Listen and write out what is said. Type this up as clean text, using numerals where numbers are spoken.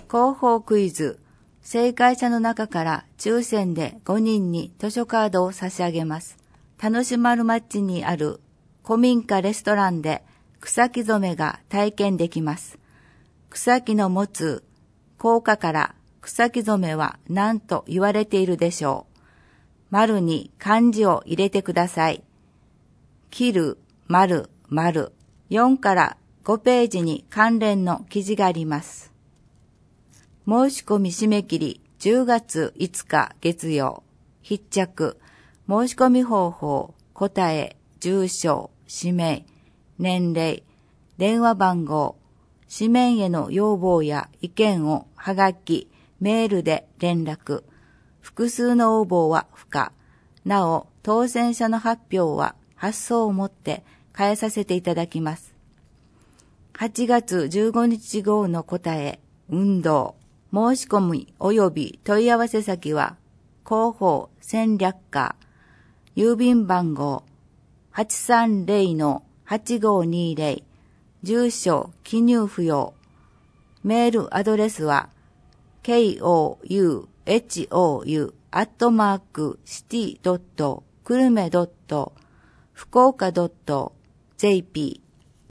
広報クイズ。正解者の中から抽選で5人に図書カードを差し上げます。田主丸町にある古民家レストランで草木染めが体験できます。草木の持つ効果から草木染めは何と言われているでしょう。丸に漢字を入れてください。切る、丸、丸。4から5ページに関連の記事があります。申し込み締め切り10月5日月曜。必着。申し込み方法、答え、住所、氏名、年齢、電話番号、紙面への要望や意見をはがき、メールで連絡。複数の応募は不可。なお、当選者の発表は発送をもって変えさせていただきます。8月15日号の答え、運動。申し込み及び問い合わせ先は、広報戦略課、郵便番号 830-8520、住所記入不要。メールアドレスは、kouhou@city.久留米.福岡.jp